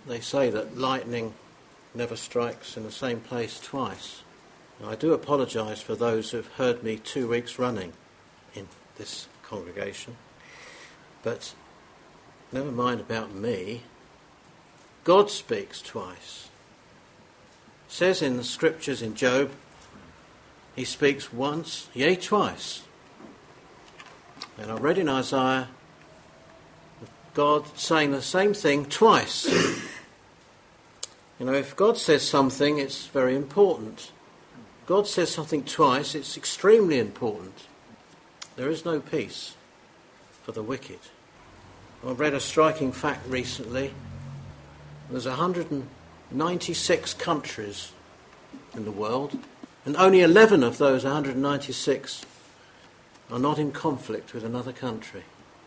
they say that lightning never strikes in the same place twice. Now, I do apologise for those who have heard me 2 weeks running in this congregation, but never mind about me. God speaks twice. It says in the scriptures in Job, he speaks once, yea, twice. And I read in Isaiah, God saying the same thing twice. You know, if God says something, it's very important. God says something twice, it's extremely important. There is no peace for the wicked. I read a striking fact recently. There's 196 countries in the world, and only 11 of those 196 are not in conflict with another country.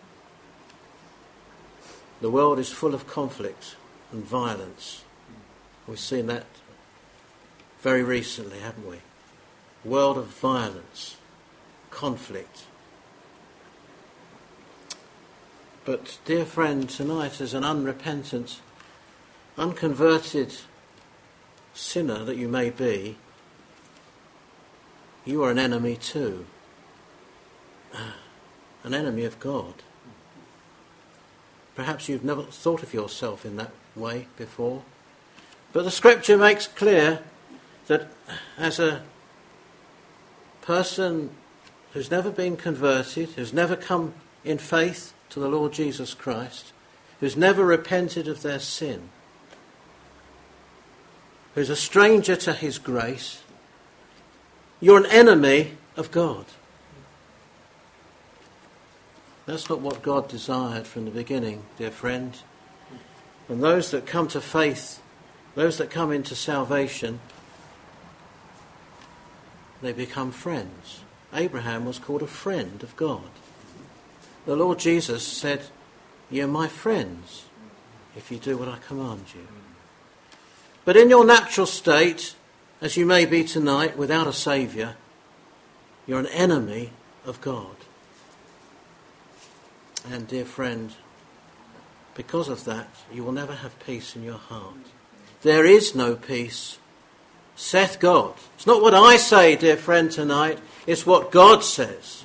The world is full of conflict and violence. We've seen that very recently, haven't we? World of violence, conflict. But, dear friend, tonight as an unrepentant, unconverted sinner that you may be, you are an enemy too. An enemy of God. Perhaps you've never thought of yourself in that way before. But the scripture makes clear that as a person who's never been converted, who's never come in faith to the Lord Jesus Christ, who's never repented of their sin, who's a stranger to his grace, you're an enemy of God. That's not what God desired from the beginning, dear friend. And those that come to faith, those that come into salvation, they become friends. Abraham was called a friend of God. The Lord Jesus said, "You're my friends if you do what I command you." But in your natural state, as you may be tonight, without a Saviour, you're an enemy of God. And dear friend, because of that, you will never have peace in your heart. There is no peace, saith God. It's not what I say, dear friend, tonight. It's what God says.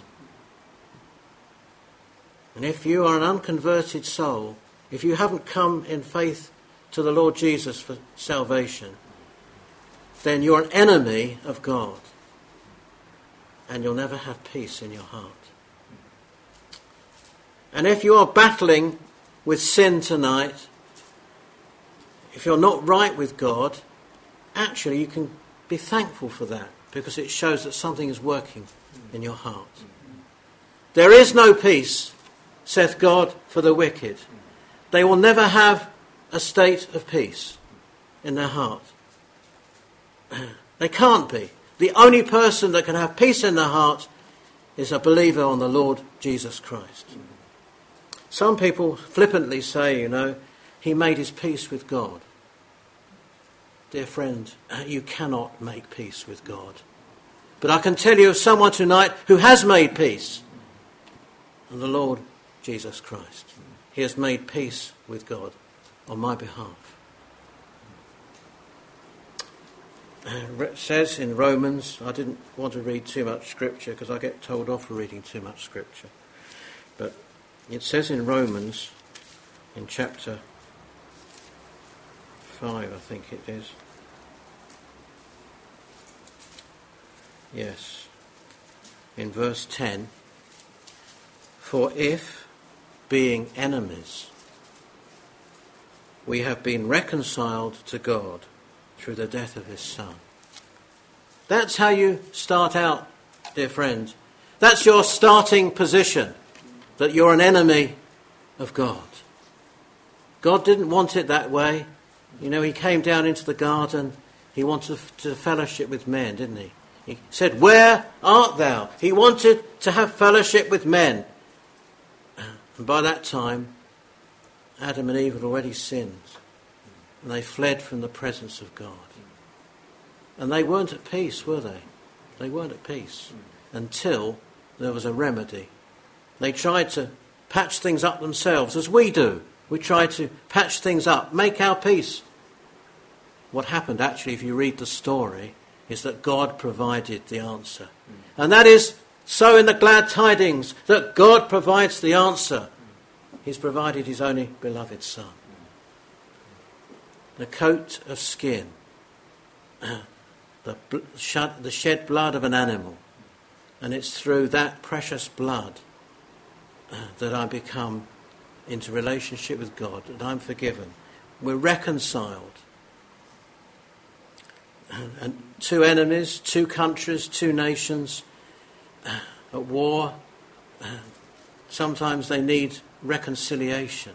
And if you are an unconverted soul, if you haven't come in faith to the Lord Jesus for salvation, then you're an enemy of God. And you'll never have peace in your heart. And if you are battling with sin tonight, if you're not right with God, actually you can be thankful for that, because it shows that something is working in your heart. There is no peace, saith God, for the wicked. They will never have a state of peace in their heart. They can't be. The only person that can have peace in their heart is a believer on the Lord Jesus Christ. Some people flippantly say, he made his peace with God. Dear friend, you cannot make peace with God. But I can tell you of someone tonight who has made peace. And the Lord Jesus Christ. He has made peace with God on my behalf. It says in Romans, I didn't want to read too much scripture because I get told off for reading too much scripture. But it says in Romans, in chapter 5, I think it is. Yes. In verse 10. For if, being enemies, we have been reconciled to God through the death of his Son. That's how you start out, dear friend. That's your starting position, that you're an enemy of God. God didn't want it that way. He came down into the garden. He wanted to fellowship with men, didn't he? He said, "Where art thou?" He wanted to have fellowship with men. And by that time, Adam and Eve had already sinned. And they fled from the presence of God. And they weren't at peace, were they? They weren't at peace until there was a remedy. They tried to patch things up themselves, as we do We try to patch things up, make our peace. What happened actually, if you read the story, is that God provided the answer. And that is so in the glad tidings, that God provides the answer. He's provided his only beloved Son. The coat of skin, the shed blood of an animal, and it's through that precious blood that I become into relationship with God, that I'm forgiven. We're reconciled. And two enemies, two countries, two nations at war, sometimes they need reconciliation.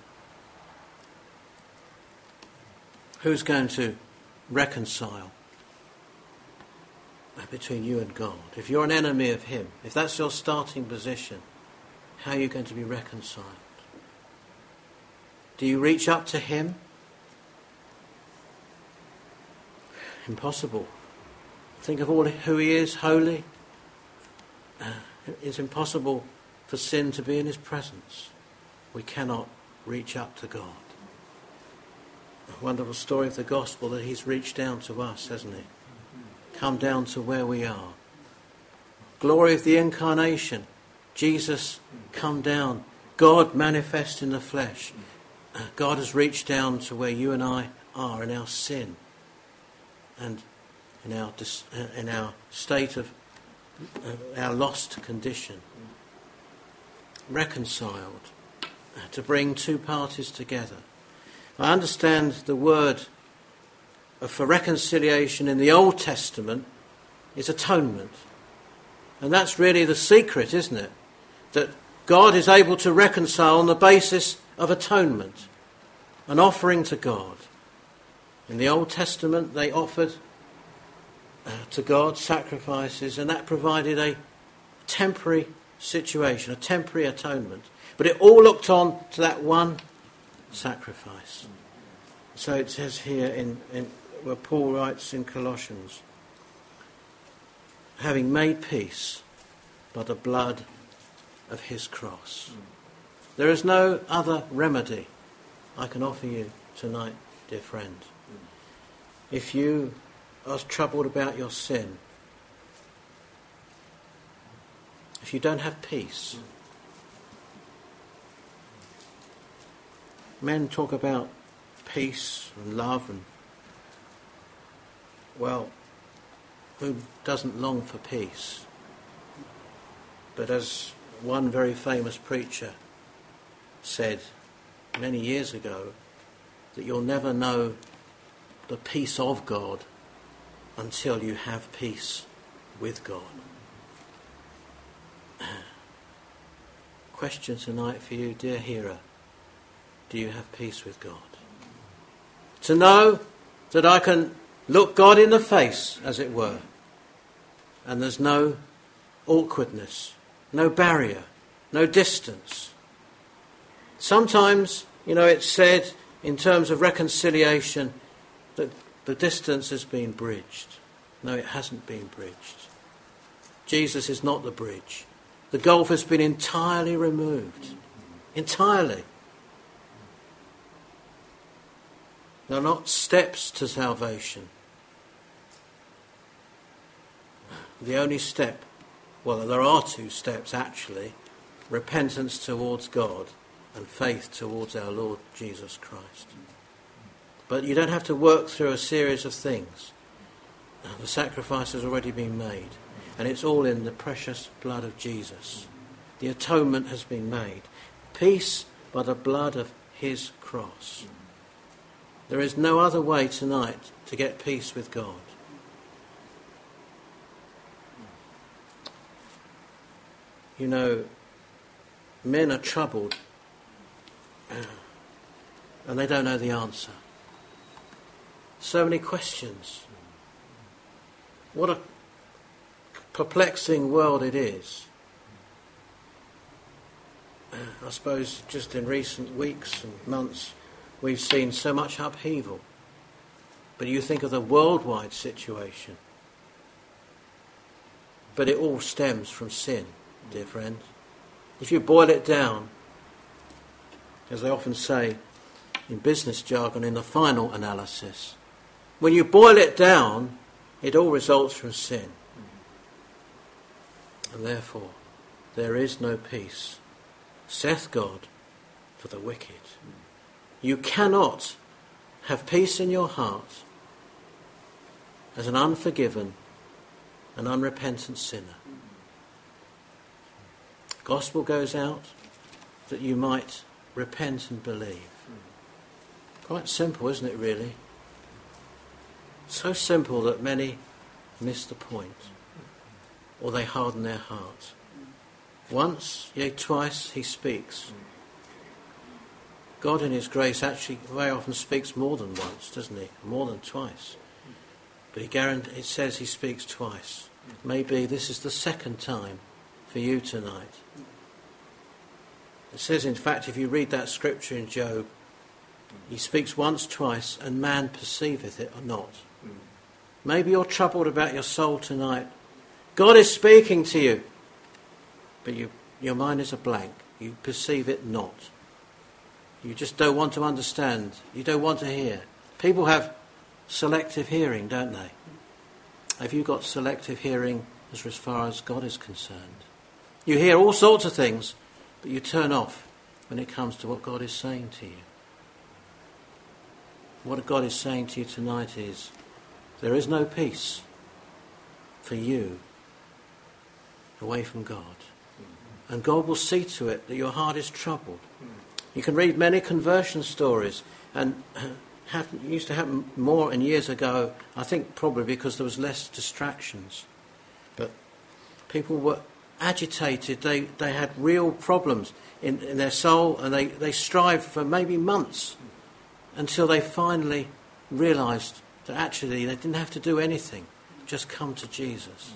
Who's going to reconcile between you and God? If you're an enemy of him, if that's your starting position, how are you going to be reconciled? Do you reach up to him? Impossible. Think of all who he is, holy. It's impossible for sin to be in his presence. We cannot reach up to God. A wonderful story of the gospel that he's reached down to us, hasn't he? Come down to where we are. Glory of the incarnation. Jesus come down. God manifest in the flesh. God has reached down to where you and I are in our sin and in our state of our lost condition. Reconciled, to bring two parties together. I understand the word for reconciliation in the Old Testament is atonement. And that's really the secret, isn't it? That God is able to reconcile on the basis of atonement, an offering to God. In the Old Testament they offered to God sacrifices, and that provided a temporary situation, a temporary atonement. But it all looked on to that one sacrifice. So it says here in where Paul writes in Colossians, having made peace by the blood of his cross. There is no other remedy I can offer you tonight, dear friend. If you are troubled about your sin, if you don't have peace, men talk about peace and love and, well, who doesn't long for peace? But as one very famous preacher said many years ago, that you'll never know the peace of God until you have peace with God. Question tonight for you, dear hearer. Do you have peace with God? To know that I can look God in the face, as it were, and there's no awkwardness, no barrier, no distance. Sometimes, it's said in terms of reconciliation that the distance has been bridged. No, it hasn't been bridged. Jesus is not the bridge. The gulf has been entirely removed. Entirely. There are not steps to salvation. The only step, well, there are two steps actually: repentance towards God and faith towards our Lord Jesus Christ. But you don't have to work through a series of things. The sacrifice has already been made, and it's all in the precious blood of Jesus. The atonement has been made. Peace by the blood of his cross. There is no other way tonight to get peace with God. Men are troubled and they don't know the answer. So many questions. What a perplexing world it is. I suppose just in recent weeks and months we've seen so much upheaval. But you think of the worldwide situation. But it all stems from sin, dear friend. If you boil it down, as they often say, in business jargon, in the final analysis. When you boil it down, it all results from sin. And therefore, there is no peace, saith God, for the wicked. You cannot have peace in your heart as an unforgiven and unrepentant sinner. The gospel goes out that you might repent and believe. Quite simple, isn't it, really? So simple that many miss the point, or they harden their heart. Once, yea, twice, he speaks. God in his grace actually very often speaks more than once, doesn't he? More than twice. But it says he speaks twice. Maybe this is the second time for you tonight. It says, in fact, if you read that scripture in Job, he speaks once, twice, and man perceiveth it or not. Maybe you're troubled about your soul tonight. God is speaking to you, but your mind is a blank. You perceive it not. You just don't want to understand. You don't want to hear. People have selective hearing, don't they? Have you got selective hearing as far as God is concerned? You hear all sorts of things, but you turn off when it comes to what God is saying to you. What God is saying to you tonight is, there is no peace for you away from God. And God will see to it that your heart is troubled. You can read many conversion stories, and it used to happen more in years ago, I think probably because there was less distractions. But people were agitated, they had real problems in their soul, and they strived for maybe months until they finally realised that actually they didn't have to do anything, just come to Jesus.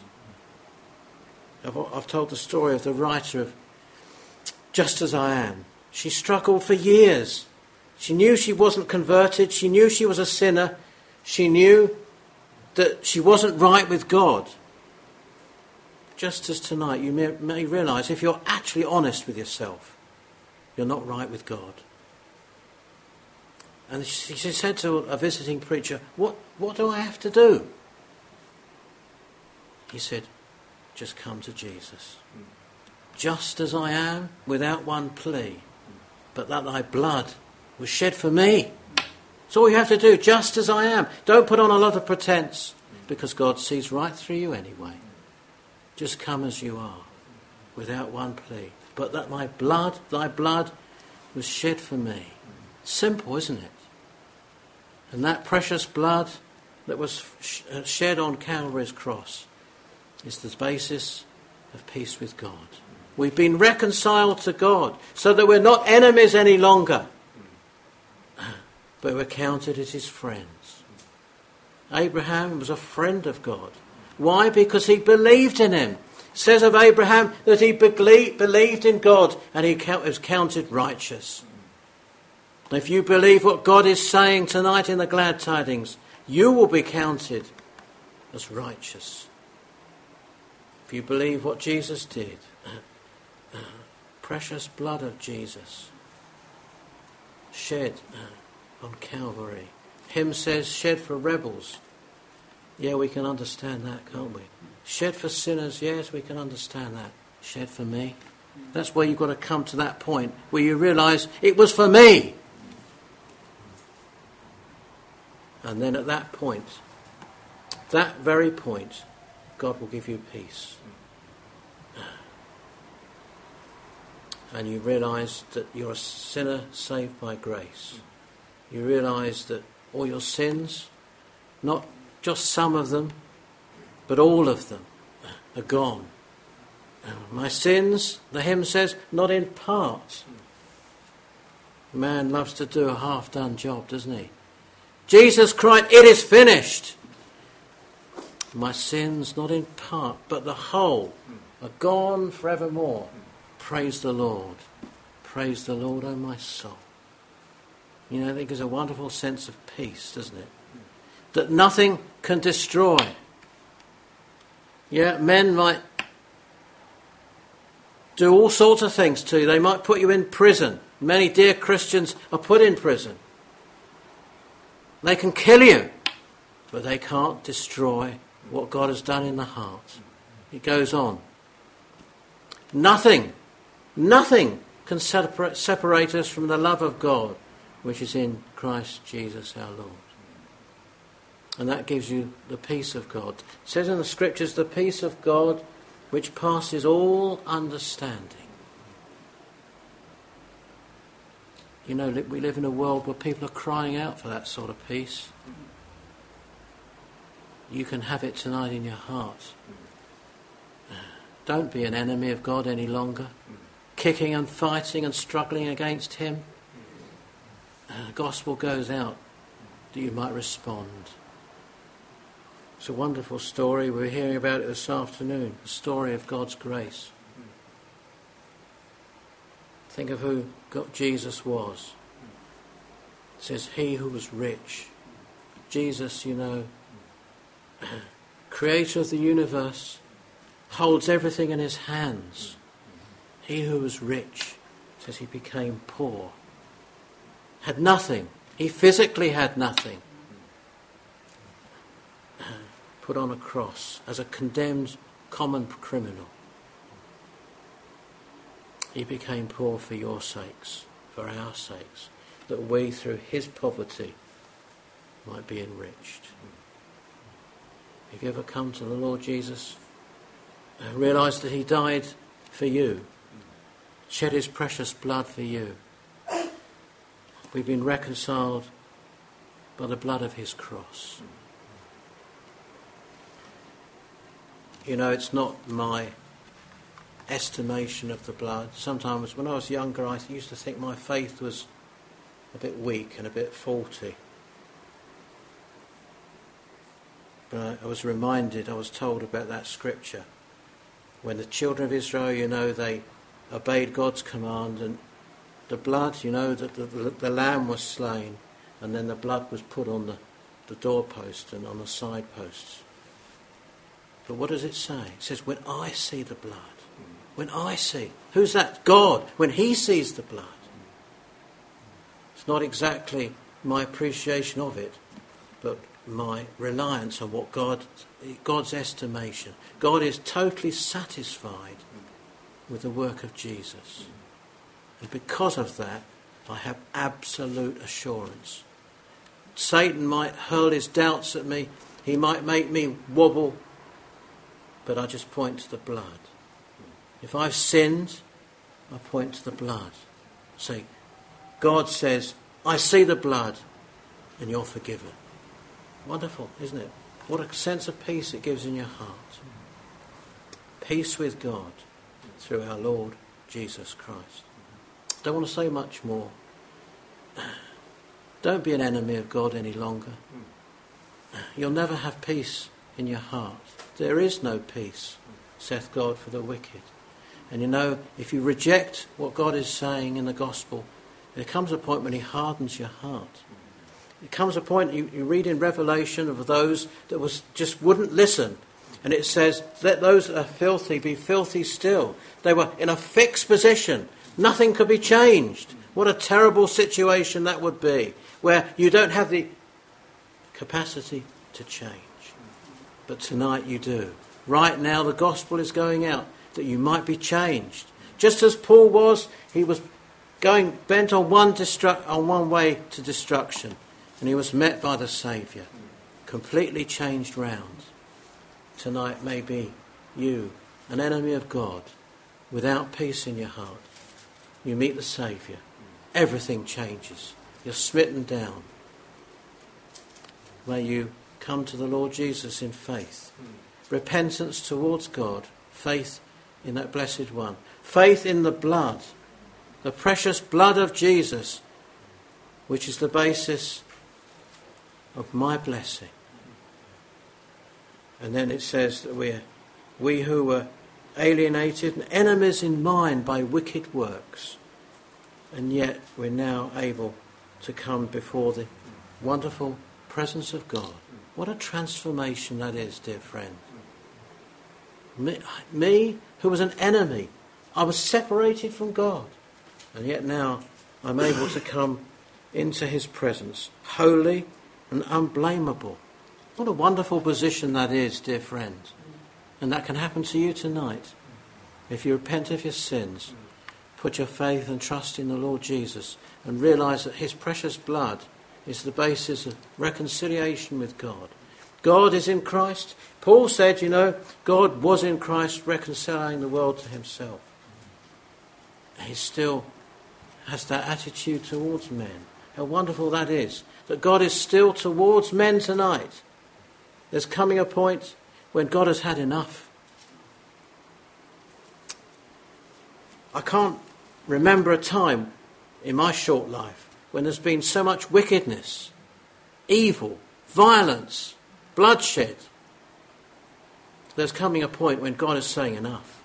I've told the story of the writer of Just As I Am. She struggled for years. She knew she wasn't converted. She knew she was a sinner. She knew that she wasn't right with God. Just as tonight, you may realise, if you're actually honest with yourself, you're not right with God. And she said to a visiting preacher, what do I have to do? He said, just come to Jesus. Just as I am, without one plea, but that thy blood was shed for me. That's all you have to do, just as I am. Don't put on a lot of pretense, because God sees right through you anyway. Just come as you are, without one plea. But that thy blood was shed for me. Simple, isn't it? And that precious blood that was shed on Calvary's cross is the basis of peace with God. We've been reconciled to God so that we're not enemies any longer, but we're counted as his friends. Abraham was a friend of God. Why? Because he believed in him. It says of Abraham that he believed in God and he was counted righteous. If you believe what God is saying tonight in the glad tidings, you will be counted as righteous. If you believe what Jesus did, precious blood of Jesus shed on Calvary. Hymn says shed for rebels. Yeah, we can understand that, can't we? Shed for sinners, yes, we can understand that. Shed for me. That's where you've got to come to that point where you realise it was for me. And then at that point, that very point, God will give you peace. And you realise that you're a sinner saved by grace. You realise that all your sins, not just some of them, but all of them are gone. My sins, the hymn says, not in part. Man loves to do a half-done job, doesn't he? Jesus cried, it is finished. My sins, not in part, but the whole, are gone forevermore. Praise the Lord. Praise the Lord, O my soul. You know, I think there's a wonderful sense of peace, doesn't it? That nothing can destroy. Yeah, men might do all sorts of things to you. They might put you in prison. Many dear Christians are put in prison. They can kill you, but they can't destroy what God has done in the heart. It goes on. Nothing can separate us from the love of God, which is in Christ Jesus our Lord. And that gives you the peace of God. It says in the Scriptures, the peace of God which passes all understanding. You know, we live in a world where people are crying out for that sort of peace. You can have it tonight in your heart. Don't be an enemy of God any longer, kicking and fighting and struggling against him. The gospel goes out that you might respond. It's a wonderful story. We're hearing about it this afternoon, the story of God's grace. Think of who Jesus was. It says, he who was rich. Jesus, you know, creator of the universe, holds everything in his hands. He who was rich, says he became poor. Had nothing. He physically had nothing. Put on a cross as a condemned common criminal. He became poor for your sakes, for our sakes, that we through his poverty might be enriched. Have you ever come to the Lord Jesus and realised that he died for you, shed his precious blood for you? We've been reconciled by the blood of his cross. You know, it's not my estimation of the blood. Sometimes when I was younger, I used to think my faith was a bit weak and a bit faulty. But I was reminded, I was told about that scripture. When the children of Israel, you know, they obeyed God's command, and the blood, you know, the lamb was slain, and then the blood was put on the doorpost and on the side posts. But what does it say? It says, when I see the blood, when I see, who's that? God, when he sees the blood. It's not exactly my appreciation of it, but my reliance on what God's estimation. God is totally satisfied with the work of Jesus. And because of that, I have absolute assurance. Satan might hurl his doubts at me, he might make me wobble, but I just point to the blood. If I've sinned, I point to the blood. Say, God says, I see the blood, and you're forgiven. Wonderful, isn't it? What a sense of peace it gives in your heart. Peace with God through our Lord Jesus Christ. Don't want to say much more. Don't be an enemy of God any longer. You'll never have peace in your heart. There is no peace, saith God, for the wicked. And you know, if you reject what God is saying in the gospel, there comes a point when he hardens your heart. There comes a point, you read in Revelation of those that just wouldn't listen. And it says, let those that are filthy be filthy still. They were in a fixed position. Nothing could be changed. What a terrible situation that would be, where you don't have the capacity to change. But tonight you do. Right now the gospel is going out that you might be changed. Just as Paul was, he was going bent on one way to destruction, and he was met by the Saviour, completely changed round. Tonight maybe you, an enemy of God, without peace in your heart, you meet the Saviour. Everything changes. You're smitten down. May you come to the Lord Jesus in faith. Repentance towards God. Faith in that blessed one. Faith in the blood. The precious blood of Jesus, which is the basis of my blessing. And then it says that we who were alienated and enemies in mind by wicked works, and yet we're now able to come before the wonderful presence of God. What a transformation that is, dear friend. Me, who was an enemy, I was separated from God, and yet now I'm able to come into his presence, holy and unblameable. What a wonderful position that is, dear friends. And that can happen to you tonight. If you repent of your sins, put your faith and trust in the Lord Jesus, and realise that his precious blood is the basis of reconciliation with God. God is in Christ. Paul said, God was in Christ reconciling the world to himself. He still has that attitude towards men. How wonderful that is, that God is still towards men tonight. There's coming a point when God has had enough. I can't remember a time in my short life when there's been so much wickedness, evil, violence, bloodshed. There's coming a point when God is saying enough.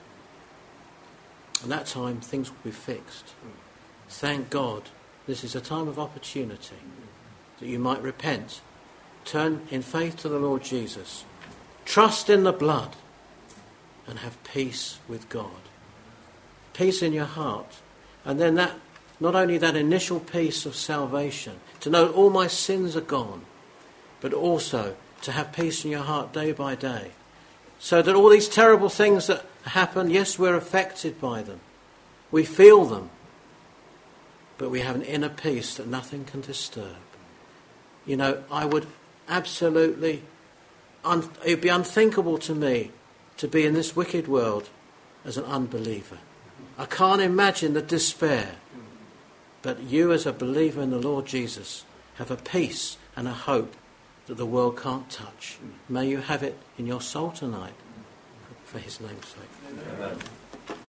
And that time things will be fixed. Thank God this is a time of opportunity that you might repent, turn in faith to the Lord Jesus, trust in the blood, and have peace with God. Peace in your heart. And then that, not only that initial peace of salvation, to know all my sins are gone, but also to have peace in your heart day by day. So that all these terrible things that happen, yes, we're affected by them. We feel them. But we have an inner peace that nothing can disturb. I would absolutely, it would be unthinkable to me to be in this wicked world as an unbeliever. I can't imagine the despair. But you as a believer in the Lord Jesus have a peace and a hope that the world can't touch. May you have it in your soul tonight for his name's sake. Amen.